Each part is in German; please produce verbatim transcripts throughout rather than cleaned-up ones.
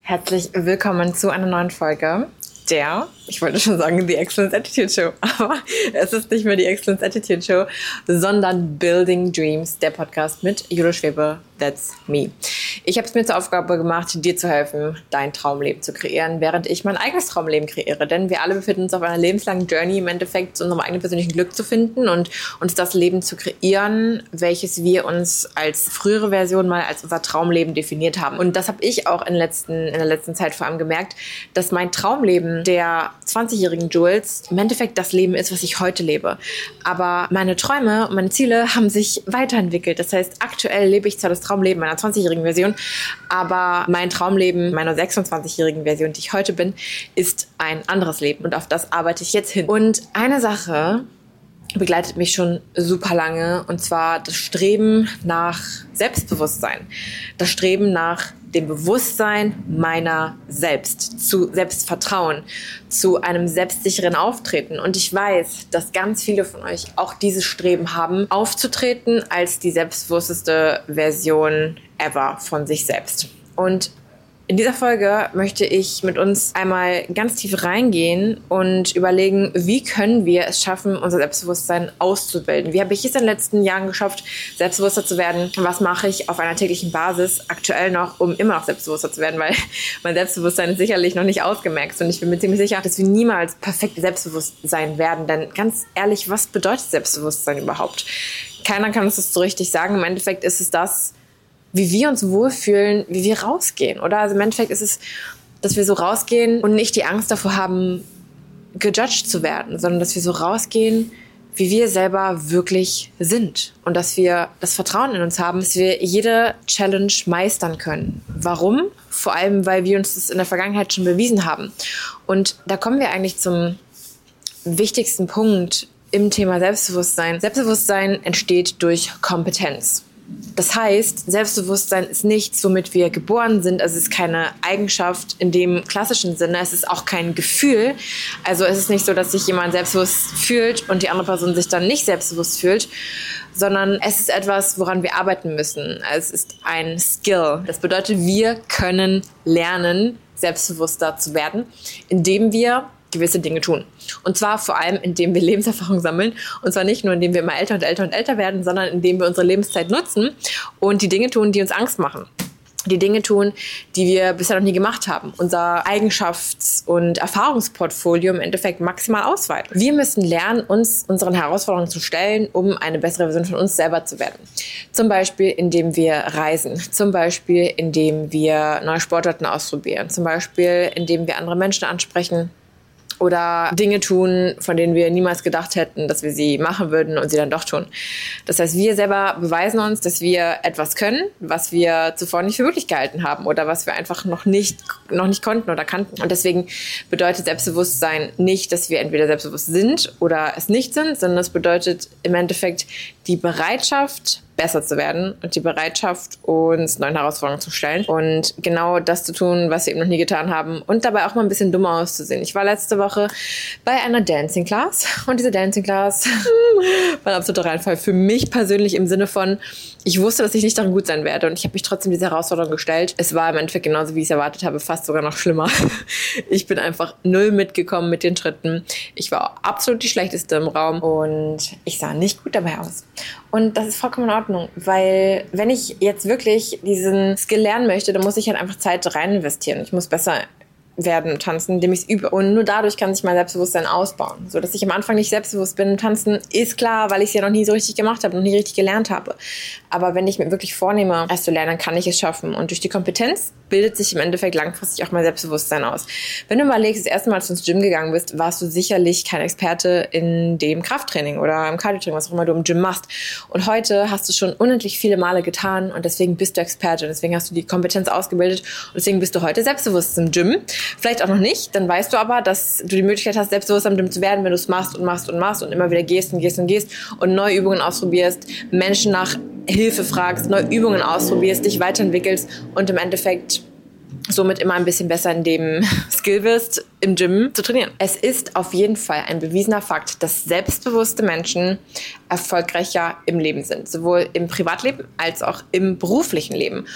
Herzlich willkommen zu einer neuen Folge der, ich wollte schon sagen, The Excellence Attitude Show, aber es ist nicht mehr die Excellence Attitude Show, sondern Building Dreams, der Podcast mit Jule Schwebe, that's me. Ich habe es mir zur Aufgabe gemacht, dir zu helfen, dein Traumleben zu kreieren, während ich mein eigenes Traumleben kreiere, denn wir alle befinden uns auf einer lebenslangen Journey, im Endeffekt zu unserem eigenen persönlichen Glück zu finden und uns das Leben zu kreieren, welches wir uns als frühere Version mal als unser Traumleben definiert haben. Und das habe ich auch in, letzten, in der letzten Zeit vor allem gemerkt, dass mein Traumleben der zwanzigjährigen Jules im Endeffekt das Leben ist, was ich heute lebe. Aber meine Träume und meine Ziele haben sich weiterentwickelt. Das heißt, aktuell lebe ich zwar das Traumleben meiner zwanzigjährigen Version, aber mein Traumleben meiner sechsundzwanzigjährigen Version, die ich heute bin, ist ein anderes Leben. Und auf das arbeite ich jetzt hin. Und eine Sache begleitet mich schon super lange, und zwar das Streben nach Selbstbewusstsein. Das Streben nach dem Bewusstsein meiner selbst, zu Selbstvertrauen, zu einem selbstsicheren Auftreten. Und ich weiß, dass ganz viele von euch auch dieses Streben haben, aufzutreten als die selbstbewussteste Version ever von sich selbst. Und in dieser Folge möchte ich mit uns einmal ganz tief reingehen und überlegen, wie können wir es schaffen, unser Selbstbewusstsein auszubilden. Wie habe ich es in den letzten Jahren geschafft, selbstbewusster zu werden? Was mache ich auf einer täglichen Basis aktuell noch, um immer noch selbstbewusster zu werden? Weil mein Selbstbewusstsein ist sicherlich noch nicht ausgemaxt und ich bin mir ziemlich sicher, dass wir niemals perfekt selbstbewusst sein werden. Denn ganz ehrlich, was bedeutet Selbstbewusstsein überhaupt? Keiner kann uns das so richtig sagen. Im Endeffekt ist es das, wie wir uns wohlfühlen, wie wir rausgehen, oder? Also im Endeffekt ist es, dass wir so rausgehen und nicht die Angst davor haben, gejudged zu werden, sondern dass wir so rausgehen, wie wir selber wirklich sind. Und dass wir das Vertrauen in uns haben, dass wir jede Challenge meistern können. Warum? Vor allem, weil wir uns das in der Vergangenheit schon bewiesen haben. Und da kommen wir eigentlich zum wichtigsten Punkt im Thema Selbstbewusstsein. Selbstbewusstsein entsteht durch Kompetenz. Das heißt, Selbstbewusstsein ist nichts, womit wir geboren sind. Also es ist keine Eigenschaft in dem klassischen Sinne. Es ist auch kein Gefühl. Also es ist nicht so, dass sich jemand selbstbewusst fühlt und die andere Person sich dann nicht selbstbewusst fühlt, sondern es ist etwas, woran wir arbeiten müssen. Es ist ein Skill. Das bedeutet, wir können lernen, selbstbewusster zu werden, indem wir gewisse Dinge tun. Und zwar vor allem, indem wir Lebenserfahrung sammeln. Und zwar nicht nur, indem wir immer älter und älter und älter werden, sondern indem wir unsere Lebenszeit nutzen und die Dinge tun, die uns Angst machen. Die Dinge tun, die wir bisher noch nie gemacht haben. Unser Eigenschafts- und Erfahrungsportfolio im Endeffekt maximal ausweiten. Wir müssen lernen, uns unseren Herausforderungen zu stellen, um eine bessere Version von uns selber zu werden. Zum Beispiel, indem wir reisen. Zum Beispiel, indem wir neue Sportarten ausprobieren. Zum Beispiel, indem wir andere Menschen ansprechen. Oder Dinge tun, von denen wir niemals gedacht hätten, dass wir sie machen würden und sie dann doch tun. Das heißt, wir selber beweisen uns, dass wir etwas können, was wir zuvor nicht für möglich gehalten haben oder was wir einfach noch nicht, noch nicht konnten oder kannten. Und deswegen bedeutet Selbstbewusstsein nicht, dass wir entweder selbstbewusst sind oder es nicht sind, sondern es bedeutet im Endeffekt die Bereitschaft, besser zu werden und die Bereitschaft, uns neuen Herausforderungen zu stellen und genau das zu tun, was wir eben noch nie getan haben und dabei auch mal ein bisschen dummer auszusehen. Ich war letzte Woche bei einer Dancing Class und diese Dancing Class war ein absoluter Reinfall für mich persönlich im Sinne von, ich wusste, dass ich nicht darin gut sein werde und ich habe mich trotzdem diese Herausforderung gestellt. Es war im Endeffekt genauso, wie ich es erwartet habe, fast sogar noch schlimmer. Ich bin einfach null mitgekommen mit den Schritten. Ich war absolut die Schlechteste im Raum und ich sah nicht gut dabei aus. Und das ist vollkommen in Ordnung, weil wenn ich jetzt wirklich diesen Skill lernen möchte, dann muss ich halt einfach Zeit rein investieren. Ich muss besser werden tanzen, indem ich es übe. Und nur dadurch kann sich mein Selbstbewusstsein ausbauen. So, dass ich am Anfang nicht selbstbewusst bin im Tanzen, ist klar, weil ich es ja noch nie so richtig gemacht habe, noch nie richtig gelernt habe. Aber wenn ich mir wirklich vornehme, es zu lernen, dann kann ich es schaffen. Und durch die Kompetenz bildet sich im Endeffekt langfristig auch mein Selbstbewusstsein aus. Wenn du überlegst, das erste Mal, als du ins Gym gegangen bist, warst du sicherlich kein Experte in dem Krafttraining oder im Cardiotraining, was auch immer du im Gym machst. Und heute hast du schon unendlich viele Male getan und deswegen bist du Experte. Und deswegen hast du die Kompetenz ausgebildet und deswegen bist du heute selbstbewusst im Gym. Vielleicht auch noch nicht, dann weißt du aber, dass du die Möglichkeit hast, selbstbewusst am Gym zu werden, wenn du es machst und machst und machst und immer wieder gehst und gehst und gehst und neue Übungen ausprobierst, Menschen nach Hilfe fragst, neue Übungen ausprobierst, dich weiterentwickelst und im Endeffekt somit immer ein bisschen besser in dem Skill wirst, im Gym zu trainieren. Es ist auf jeden Fall ein bewiesener Fakt, dass selbstbewusste Menschen erfolgreicher im Leben sind. Sowohl im Privatleben als auch im beruflichen Leben.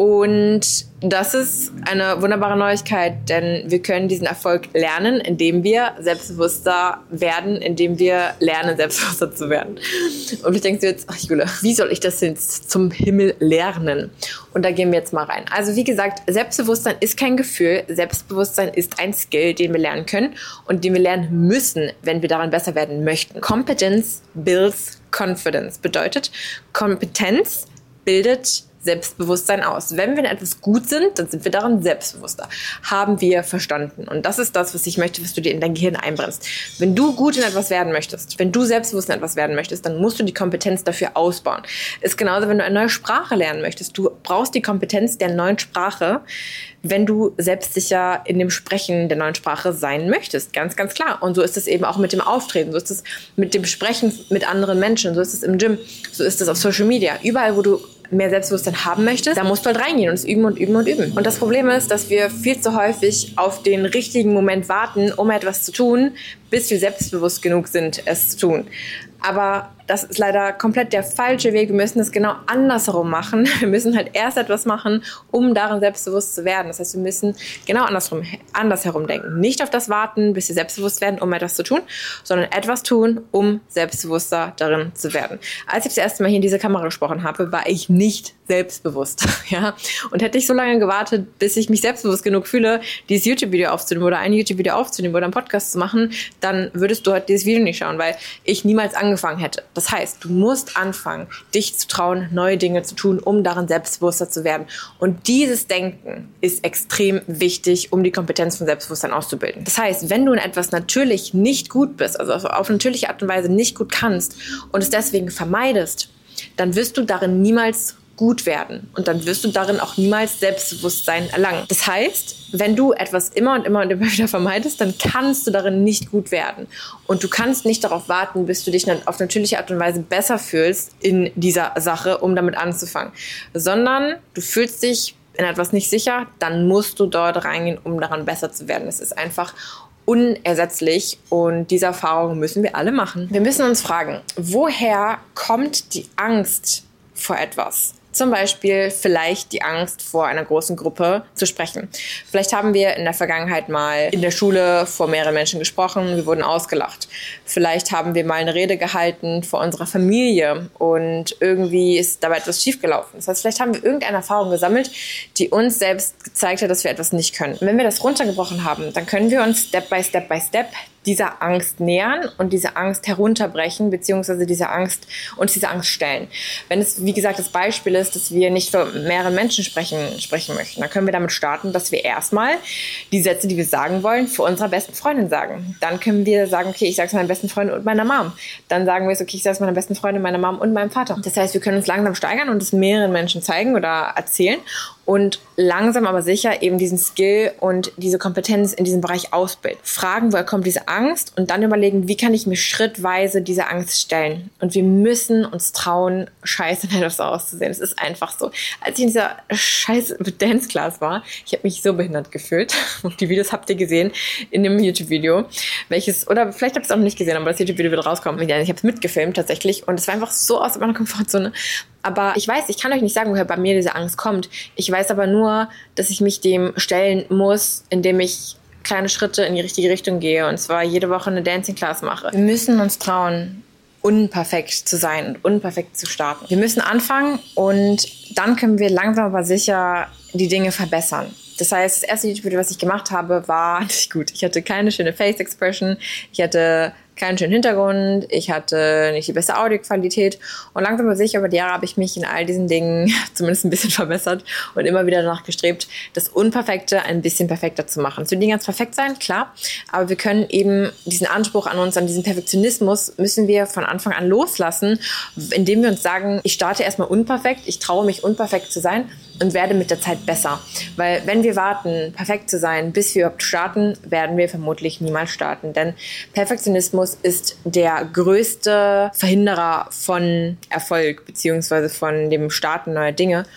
Und das ist eine wunderbare Neuigkeit, denn wir können diesen Erfolg lernen, indem wir selbstbewusster werden, indem wir lernen, selbstbewusster zu werden. Und vielleicht denkst du jetzt, ach Jule, wie soll ich das jetzt zum Himmel lernen? Und da gehen wir jetzt mal rein. Also wie gesagt, Selbstbewusstsein ist kein Gefühl. Selbstbewusstsein ist ein Skill, den wir lernen können und den wir lernen müssen, wenn wir daran besser werden möchten. Competence builds confidence. Bedeutet, Kompetenz bildet Selbstbewusstsein aus. Wenn wir in etwas gut sind, dann sind wir daran selbstbewusster. Haben wir verstanden. Und das ist das, was ich möchte, was du dir in dein Gehirn einbrennst. Wenn du gut in etwas werden möchtest, wenn du selbstbewusst in etwas werden möchtest, dann musst du die Kompetenz dafür ausbauen. Ist genauso, wenn du eine neue Sprache lernen möchtest. Du brauchst die Kompetenz der neuen Sprache, wenn du selbstsicher in dem Sprechen der neuen Sprache sein möchtest. Ganz, ganz klar. Und so ist es eben auch mit dem Auftreten. So ist es mit dem Sprechen mit anderen Menschen. So ist es im Gym. So ist es auf Social Media. Überall, wo du mehr Selbstbewusstsein haben möchtest, da musst du halt reingehen und es üben und üben und üben. Und das Problem ist, dass wir viel zu häufig auf den richtigen Moment warten, um etwas zu tun, bis wir selbstbewusst genug sind, es zu tun. Aber das ist leider komplett der falsche Weg. Wir müssen es genau andersherum machen. Wir müssen halt erst etwas machen, um darin selbstbewusst zu werden. Das heißt, wir müssen genau andersrum, andersherum denken. Nicht auf das warten, bis wir selbstbewusst werden, um etwas zu tun, sondern etwas tun, um selbstbewusster darin zu werden. Als ich das erste Mal hier in diese Kamera gesprochen habe, war ich nicht selbstbewusst. Ja? Und hätte ich so lange gewartet, bis ich mich selbstbewusst genug fühle, dieses YouTube-Video aufzunehmen oder ein YouTube-Video aufzunehmen oder einen Podcast zu machen, dann würdest du heute dieses Video nicht schauen, weil ich niemals angefangen hätte. Das heißt, du musst anfangen, dich zu trauen, neue Dinge zu tun, um darin selbstbewusster zu werden. Und dieses Denken ist extrem wichtig, um die Kompetenz von Selbstbewusstsein auszubilden. Das heißt, wenn du in etwas natürlich nicht gut bist, also auf natürliche Art und Weise nicht gut kannst und es deswegen vermeidest, dann wirst du darin niemals gut werden. Und dann wirst du darin auch niemals Selbstbewusstsein erlangen. Das heißt, wenn du etwas immer und immer und immer wieder vermeidest, dann kannst du darin nicht gut werden. Und du kannst nicht darauf warten, bis du dich auf natürliche Art und Weise besser fühlst in dieser Sache, um damit anzufangen. Sondern du fühlst dich in etwas nicht sicher, dann musst du dort reingehen, um daran besser zu werden. Es ist einfach unersetzlich und diese Erfahrung müssen wir alle machen. Wir müssen uns fragen, woher kommt die Angst vor etwas? Zum Beispiel vielleicht die Angst, vor einer großen Gruppe zu sprechen. Vielleicht haben wir in der Vergangenheit mal in der Schule vor mehreren Menschen gesprochen, wir wurden ausgelacht. Vielleicht haben wir mal eine Rede gehalten vor unserer Familie und irgendwie ist dabei etwas schiefgelaufen. Das heißt, vielleicht haben wir irgendeine Erfahrung gesammelt, die uns selbst gezeigt hat, dass wir etwas nicht können. Und wenn wir das runtergebrochen haben, dann können wir uns Step by Step by Step dieser Angst nähern und diese Angst herunterbrechen, beziehungsweise diese Angst, uns diese Angst stellen. Wenn es, wie gesagt, das Beispiel ist, dass wir nicht vor mehreren Menschen sprechen, sprechen möchten, dann können wir damit starten, dass wir erstmal die Sätze, die wir sagen wollen, vor unserer besten Freundin sagen. Dann können wir sagen, okay, ich sage es meiner besten Freundin und meiner Mom. Dann sagen wir es, okay, ich sage es meiner besten Freundin, meiner Mom und meinem Vater. Das heißt, wir können uns langsam steigern und es mehreren Menschen zeigen oder erzählen und langsam aber sicher eben diesen Skill und diese Kompetenz in diesem Bereich ausbilden. Fragen, woher kommt diese Angst und dann überlegen, wie kann ich mir schrittweise diese Angst stellen. Und wir müssen uns trauen, scheiße in etwas auszusehen. Es ist einfach so. Als ich in dieser scheiß Dance Class war, ich habe mich so behindert gefühlt. Und die Videos habt ihr gesehen in dem YouTube-Video, welches, oder vielleicht habt ihr es auch noch nicht gesehen, aber das YouTube-Video wird rauskommen. Ich habe es mitgefilmt tatsächlich und es war einfach so aus meiner Komfortzone. Aber ich weiß, ich kann euch nicht sagen, woher bei mir diese Angst kommt. Ich weiß aber nur, dass ich mich dem stellen muss, indem ich kleine Schritte in die richtige Richtung gehe und zwar jede Woche eine Dancing Class mache. Wir müssen uns trauen, unperfekt zu sein und unperfekt zu starten. Wir müssen anfangen und dann können wir langsam aber sicher die Dinge verbessern. Das heißt, das erste YouTube-Video, was ich gemacht habe, war nicht gut. Ich hatte keine schöne Face-Expression, ich hatte keinen schönen Hintergrund, ich hatte nicht die beste Audioqualität und langsam aber sicher über die Jahre habe ich mich in all diesen Dingen zumindest ein bisschen verbessert und immer wieder danach gestrebt, das Unperfekte ein bisschen perfekter zu machen. Es wird nicht ganz perfekt sein, klar, aber wir können eben diesen Anspruch an uns, an diesen Perfektionismus, müssen wir von Anfang an loslassen, indem wir uns sagen, ich starte erstmal unperfekt, ich traue mich unperfekt zu sein und werde mit der Zeit besser. Weil wenn wir warten, perfekt zu sein, bis wir überhaupt starten, werden wir vermutlich niemals starten. Denn Perfektionismus ist der größte Verhinderer von Erfolg beziehungsweise von dem Starten neuer Dinge,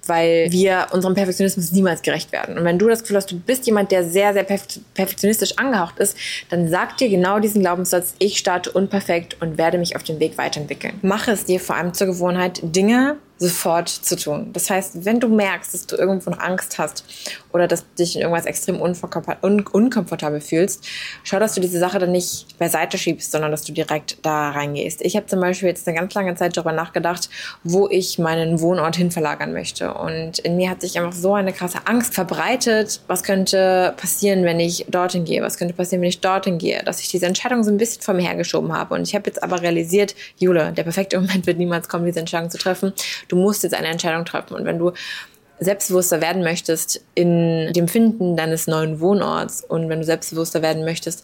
weil wir unserem Perfektionismus niemals gerecht werden. Und wenn du das Gefühl hast, du bist jemand, der sehr, sehr perfektionistisch angehaucht ist, dann sag dir genau diesen Glaubenssatz, ich starte unperfekt und werde mich auf dem Weg weiterentwickeln. Mache es dir vor allem zur Gewohnheit, Dinge sofort zu tun. Das heißt, wenn du merkst, dass du irgendwo noch Angst hast oder dass du dich in irgendwas extrem un- unkomfortabel fühlst, schau, dass du diese Sache dann nicht beiseite schiebst, sondern dass du direkt da reingehst. Ich habe zum Beispiel jetzt eine ganz lange Zeit darüber nachgedacht, wo ich meinen Wohnort hin verlagern möchte. Und in mir hat sich einfach so eine krasse Angst verbreitet, was könnte passieren, wenn ich dorthin gehe, was könnte passieren, wenn ich dorthin gehe, dass ich diese Entscheidung so ein bisschen vor mir hergeschoben habe. Und ich habe jetzt aber realisiert, Jule, der perfekte Moment wird niemals kommen, diese Entscheidung zu treffen. Du musst jetzt eine Entscheidung treffen. Und wenn du selbstbewusster werden möchtest in dem Finden deines neuen Wohnorts und wenn du selbstbewusster werden möchtest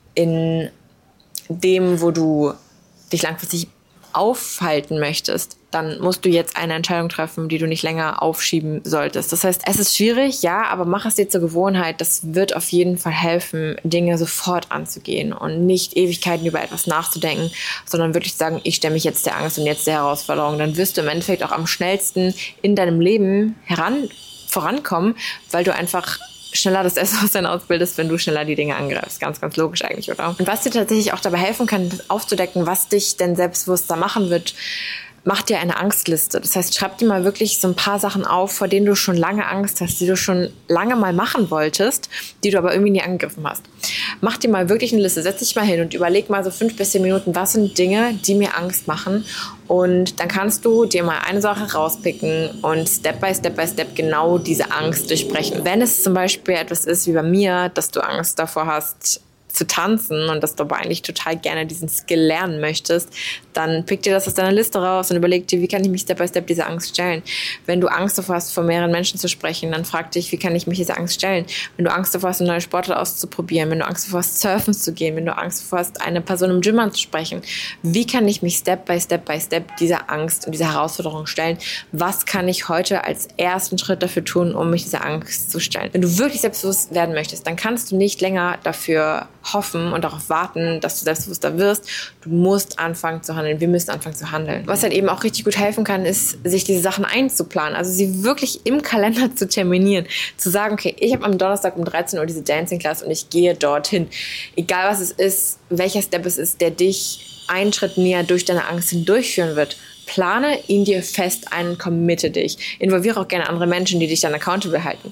in dem, wo du dich langfristig aufhalten möchtest, dann musst du jetzt eine Entscheidung treffen, die du nicht länger aufschieben solltest. Das heißt, es ist schwierig, ja, aber mach es dir zur Gewohnheit. Das wird auf jeden Fall helfen, Dinge sofort anzugehen und nicht Ewigkeiten über etwas nachzudenken, sondern wirklich sagen, ich stelle mich jetzt der Angst und jetzt der Herausforderung. Dann wirst du im Endeffekt auch am schnellsten in deinem Leben heran vorankommen, weil du einfach schneller das Selbstbewusstsein ausbildest, wenn du schneller die Dinge angreifst. Ganz, ganz logisch eigentlich, oder? Und was dir tatsächlich auch dabei helfen kann, aufzudecken, was dich denn selbstbewusster machen wird, mach dir eine Angstliste. Das heißt, schreib dir mal wirklich so ein paar Sachen auf, vor denen du schon lange Angst hast, die du schon lange mal machen wolltest, die du aber irgendwie nie angegriffen hast. Mach dir mal wirklich eine Liste, setz dich mal hin und überleg mal so fünf bis zehn Minuten, was sind Dinge, die mir Angst machen. Und dann kannst du dir mal eine Sache rauspicken und Step by Step by Step genau diese Angst durchbrechen. Wenn es zum Beispiel etwas ist wie bei mir, dass du Angst davor hast, zu tanzen und dass du aber eigentlich total gerne diesen Skill lernen möchtest, dann pick dir das aus deiner Liste raus und überleg dir, wie kann ich mich Step by Step dieser Angst stellen. Wenn du Angst davor hast, vor mehreren Menschen zu sprechen, dann frag dich, wie kann ich mich dieser Angst stellen. Wenn du Angst davor hast, eine neue Sportart auszuprobieren, wenn du Angst davor hast, surfen zu gehen, wenn du Angst davor hast, eine Person im Gym anzusprechen, wie kann ich mich Step by Step by Step dieser Angst und dieser Herausforderung stellen? Was kann ich heute als ersten Schritt dafür tun, um mich dieser Angst zu stellen? Wenn du wirklich selbstbewusst werden möchtest, dann kannst du nicht länger dafür hoffen und darauf warten, dass du selbstbewusster wirst. Du musst anfangen zu handeln. Wir müssen anfangen zu handeln. Was halt eben auch richtig gut helfen kann, ist, sich diese Sachen einzuplanen. Also sie wirklich im Kalender zu terminieren. Zu sagen, okay, ich habe am Donnerstag um dreizehn Uhr diese Dancing Class und ich gehe dorthin. Egal was es ist, welcher Step es ist, der dich einen Schritt näher durch deine Angst hindurchführen wird. Plane ihn dir fest ein und committe dich. Involviere auch gerne andere Menschen, die dich dann accountable halten.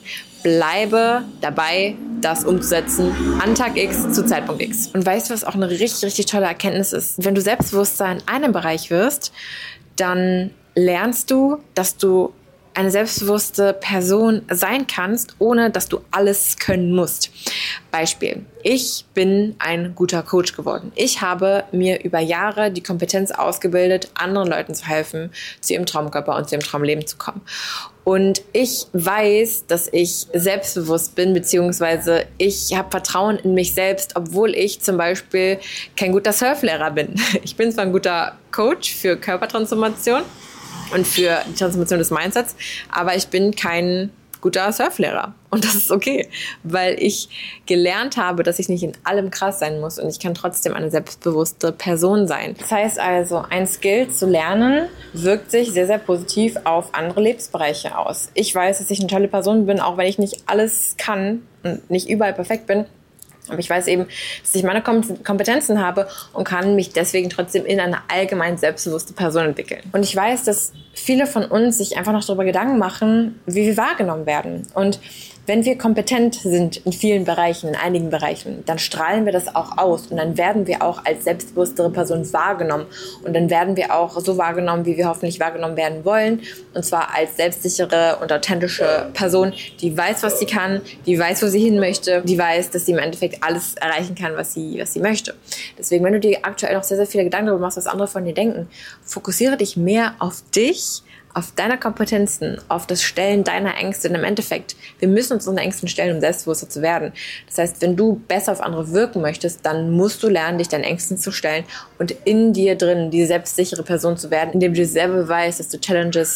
Bleibe dabei, das umzusetzen an Tag X zu Zeitpunkt X. Und weißt du, was auch eine richtig, richtig tolle Erkenntnis ist? Wenn du selbstbewusster in einem Bereich wirst, dann lernst du, dass du eine selbstbewusste Person sein kannst, ohne dass du alles können musst. Beispiel. Ich bin ein guter Coach geworden. Ich habe mir über Jahre die Kompetenz ausgebildet, anderen Leuten zu helfen, zu ihrem Traumkörper und zu ihrem Traumleben zu kommen. Und ich weiß, dass ich selbstbewusst bin, beziehungsweise ich habe Vertrauen in mich selbst, obwohl ich zum Beispiel kein guter Surflehrer bin. Ich bin zwar ein guter Coach für Körpertransformation und für die Transformation des Mindsets, aber ich bin kein guter Surflehrer. Und das ist okay, weil ich gelernt habe, dass ich nicht in allem krass sein muss und ich kann trotzdem eine selbstbewusste Person sein. Das heißt also, ein Skill zu lernen wirkt sich sehr, sehr positiv auf andere Lebensbereiche aus. Ich weiß, dass ich eine tolle Person bin, auch wenn ich nicht alles kann und nicht überall perfekt bin. Aber ich weiß eben, dass ich meine Kompetenzen habe und kann mich deswegen trotzdem in eine allgemein selbstbewusste Person entwickeln. Und ich weiß, dass viele von uns sich einfach noch darüber Gedanken machen, wie wir wahrgenommen werden. Und wenn wir kompetent sind in vielen Bereichen, in einigen Bereichen, dann strahlen wir das auch aus und dann werden wir auch als selbstbewusstere Person wahrgenommen und dann werden wir auch so wahrgenommen, wie wir hoffentlich wahrgenommen werden wollen, und zwar als selbstsichere und authentische Person, die weiß, was sie kann, die weiß, wo sie hin möchte, die weiß, dass sie im Endeffekt alles erreichen kann, was sie, was sie möchte. Deswegen, wenn du dir aktuell noch sehr, sehr viele Gedanken darüber machst, was andere von dir denken, fokussiere dich mehr auf dich, auf deine Kompetenzen, auf das Stellen deiner Ängste. Und im Endeffekt, wir müssen uns unseren Ängsten stellen, um selbstbewusster zu werden. Das heißt, wenn du besser auf andere wirken möchtest, dann musst du lernen, dich deinen Ängsten zu stellen und in dir drin die selbstsichere Person zu werden, indem du dir selber weißt, dass du Challenges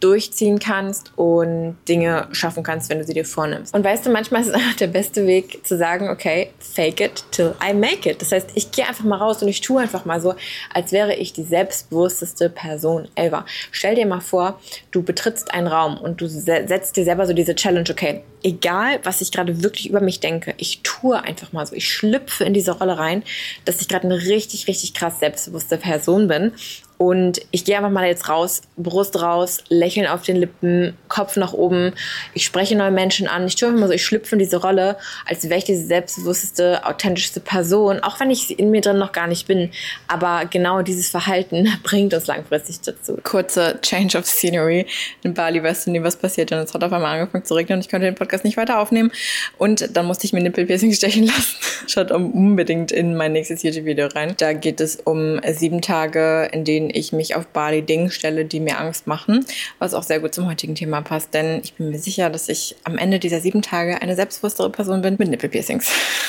durchziehen kannst und Dinge schaffen kannst, wenn du sie dir vornimmst. Und weißt du, manchmal ist es einfach der beste Weg zu sagen, okay, fake it till I make it. Das heißt, ich gehe einfach mal raus und ich tue einfach mal so, als wäre ich die selbstbewussteste Person ever. Stell dir mal vor, du betrittst einen Raum und du setzt dir selber so diese Challenge, okay, egal, was ich gerade wirklich über mich denke, ich tue einfach mal so, ich schlüpfe in diese Rolle rein, dass ich gerade eine richtig, richtig krass selbstbewusste Person bin. Und ich gehe einfach mal jetzt raus, Brust raus, Lächeln auf den Lippen, Kopf nach oben. Ich spreche neue Menschen an. Ich tue einfach mal so, ich schlüpfe in diese Rolle, als wäre ich diese selbstbewussteste, authentischste Person, auch wenn ich sie in mir drin noch gar nicht bin. Aber genau dieses Verhalten bringt uns langfristig dazu. Kurze Change of Scenery. In Bali weißt du nie, was passiert. Und es hat auf einmal angefangen zu regnen und ich konnte den Podcast nicht weiter aufnehmen. Und dann musste ich mir Nippelpiercing stechen lassen. Schaut unbedingt in mein nächstes YouTube-Video rein. Da geht es um sieben Tage, in denen ich mich auf Bali Dingen stelle, die mir Angst machen, was auch sehr gut zum heutigen Thema passt, denn ich bin mir sicher, dass ich am Ende dieser sieben Tage eine selbstbewusstere Person bin mit Nippelpiercings.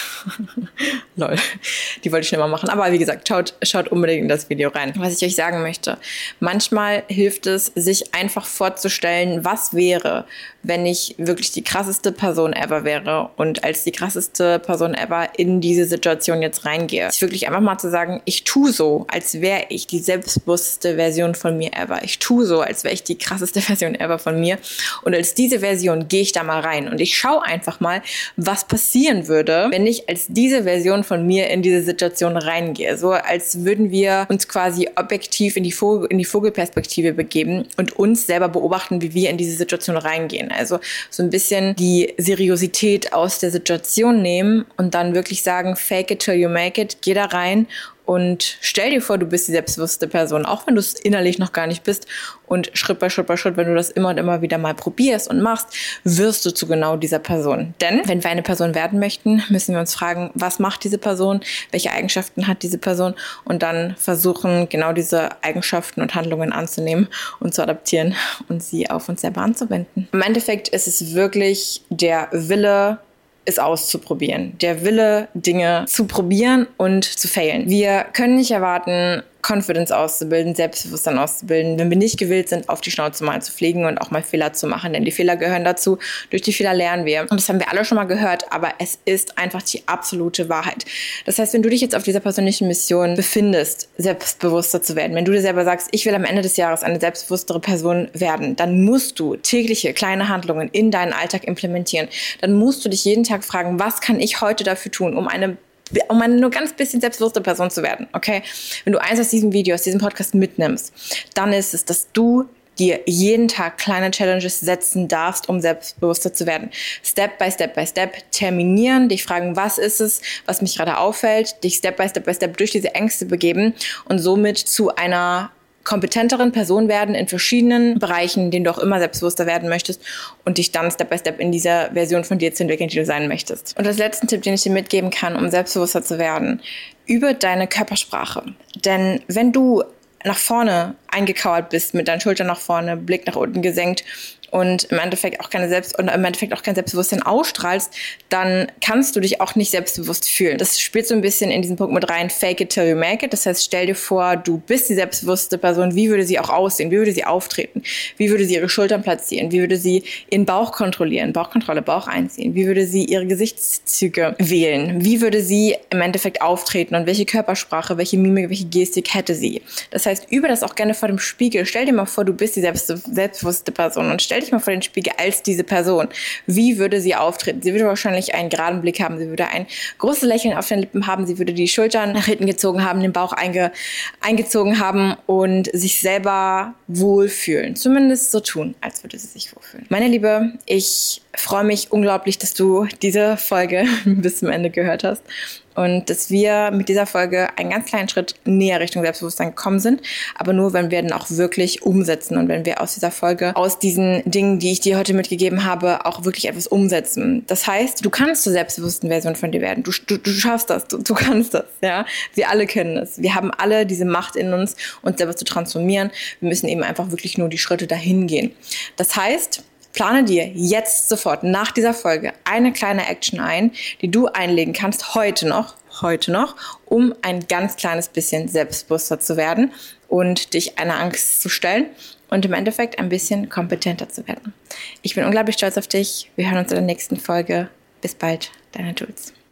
Lol, die wollte ich schnell mal machen, aber wie gesagt, schaut, schaut unbedingt in das Video rein. Was ich euch sagen möchte, manchmal hilft es, sich einfach vorzustellen, was wäre, wenn ich wirklich die krasseste Person ever wäre und als die krasseste Person ever in diese Situation jetzt reingehe. Sich wirklich einfach mal zu sagen, ich tue so, als wäre ich die selbstbewusste Version von mir ever. Ich tue so, als wäre ich die krasseste Version ever von mir und als diese Version gehe ich da mal rein und ich schaue einfach mal, was passieren würde, wenn ich als diese Version von mir in diese Situation reingehe. So als würden wir uns quasi objektiv in die, Vogel, in die Vogelperspektive begeben und uns selber beobachten, wie wir in diese Situation reingehen. Also so ein bisschen die Seriosität aus der Situation nehmen und dann wirklich sagen, fake it till you make it, geh da rein und stell dir vor, du bist die selbstbewusste Person, auch wenn du es innerlich noch gar nicht bist. Und Schritt bei Schritt bei Schritt, wenn du das immer und immer wieder mal probierst und machst, wirst du zu genau dieser Person. Denn wenn wir eine Person werden möchten, müssen wir uns fragen, was macht diese Person, welche Eigenschaften hat diese Person und dann versuchen, genau diese Eigenschaften und Handlungen anzunehmen und zu adaptieren und sie auf uns selber anzuwenden. Im Endeffekt ist es wirklich der Wille, es auszuprobieren. Der Wille, Dinge zu probieren und zu failen. Wir können nicht erwarten, Confidence auszubilden, Selbstbewusstsein auszubilden, wenn wir nicht gewillt sind, auf die Schnauze mal zu fliegen und auch mal Fehler zu machen. Denn die Fehler gehören dazu. Durch die Fehler lernen wir. Und das haben wir alle schon mal gehört, aber es ist einfach die absolute Wahrheit. Das heißt, wenn du dich jetzt auf dieser persönlichen Mission befindest, selbstbewusster zu werden, wenn du dir selber sagst, ich will am Ende des Jahres eine selbstbewusstere Person werden, dann musst du tägliche kleine Handlungen in deinen Alltag implementieren. Dann musst du dich jeden Tag fragen, was kann ich heute dafür tun, um eine um eine nur ganz bisschen selbstbewusste Person zu werden, okay? Wenn du eins aus diesem Video, aus diesem Podcast mitnimmst, dann ist es, dass du dir jeden Tag kleine Challenges setzen darfst, um selbstbewusster zu werden. Step by Step by Step terminieren, dich fragen, was ist es, was mich gerade auffällt, dich Step by Step by Step durch diese Ängste begeben und somit zu einer kompetenteren Person werden in verschiedenen Bereichen, in denen du auch immer selbstbewusster werden möchtest und dich dann Step by Step in dieser Version von dir zu entwickeln, die du sein möchtest. Und als letzten Tipp, den ich dir mitgeben kann, um selbstbewusster zu werden, übe deine Körpersprache. Denn wenn du nach vorne eingekauert bist, mit deinen Schultern nach vorne, Blick nach unten gesenkt und im Endeffekt auch keine Selbst und im Endeffekt auch kein Selbstbewusstsein ausstrahlst, dann kannst du dich auch nicht selbstbewusst fühlen. Das spielt so ein bisschen in diesen Punkt mit rein, fake it till you make it. Das heißt, stell dir vor, du bist die selbstbewusste Person. Wie würde sie auch aussehen? Wie würde sie auftreten? Wie würde sie ihre Schultern platzieren? Wie würde sie ihren Bauch kontrollieren? Bauchkontrolle, Bauch einziehen? Wie würde sie ihre Gesichtszüge wählen? Wie würde sie im Endeffekt auftreten? Und welche Körpersprache, welche Mimik, welche Gestik hätte sie? Das heißt, übe das auch gerne vor dem Spiegel. Stell dir mal vor, du bist die selbst, selbstbewusste Person und stell dich mal vor den Spiegel als diese Person. Wie würde sie auftreten? Sie würde wahrscheinlich einen geraden Blick haben. Sie würde ein großes Lächeln auf den Lippen haben. Sie würde die Schultern nach hinten gezogen haben, den Bauch einge, eingezogen haben und sich selber wohlfühlen. Zumindest so tun, als würde sie sich wohlfühlen. Meine Liebe, ich freue mich unglaublich, dass du diese Folge bis zum Ende gehört hast. Und dass wir mit dieser Folge einen ganz kleinen Schritt näher Richtung Selbstbewusstsein gekommen sind. Aber nur, wenn wir dann auch wirklich umsetzen und wenn wir aus dieser Folge, aus diesen Dingen, die ich dir heute mitgegeben habe, auch wirklich etwas umsetzen. Das heißt, du kannst zur selbstbewussten Version von dir werden. Du, du, du schaffst das, du, du kannst das. Ja, wir alle können es. Wir haben alle diese Macht in uns, uns selber zu transformieren. Wir müssen eben einfach wirklich nur die Schritte dahin gehen. Das heißt, Plane dir jetzt sofort nach dieser Folge eine kleine Action ein, die du einlegen kannst, heute noch, heute noch, um ein ganz kleines bisschen selbstbewusster zu werden und dich einer Angst zu stellen und im Endeffekt ein bisschen kompetenter zu werden. Ich bin unglaublich stolz auf dich. Wir hören uns in der nächsten Folge. Bis bald, deine Jules.